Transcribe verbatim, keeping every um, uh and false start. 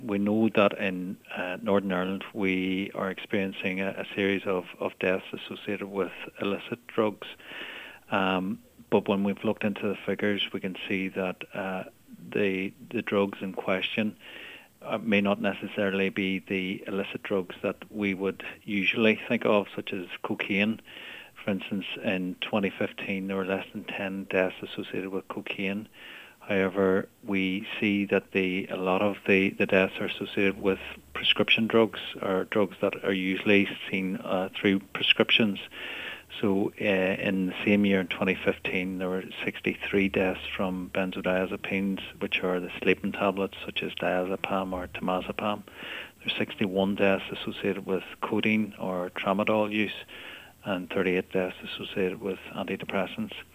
We know that in uh, Northern Ireland we are experiencing a, a series of, of deaths associated with illicit drugs. Um, but when we've looked into the figures, we can see that uh, the the drugs in question uh, may not necessarily be the illicit drugs that we would usually think of, such as cocaine. For instance, in twenty fifteen, there were less than ten deaths associated with cocaine. However, we see that the a lot of the, the deaths are associated with prescription drugs, or drugs that are usually seen uh, through prescriptions. So uh, in the same year, in twenty fifteen, there were sixty-three deaths from benzodiazepines, which are the sleeping tablets such as diazepam or temazepam. There are sixty-one deaths associated with codeine or tramadol use, and thirty-eight deaths associated with antidepressants.